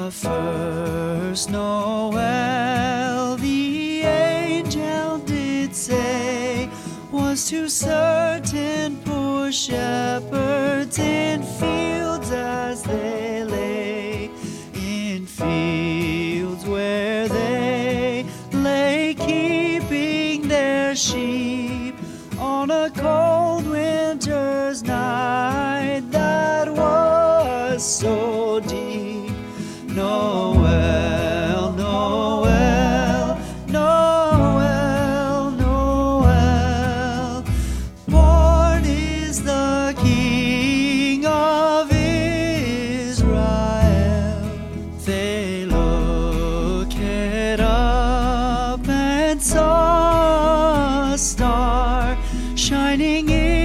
The first Noel, the angel did say, was to certain poor shepherds in fields as they lay, in fields where they lay keeping their sheep on a cold winter's night that was so deep. Noel, Noel, Noel, Noel, born is the King of Israel. They looked up and saw a star shining in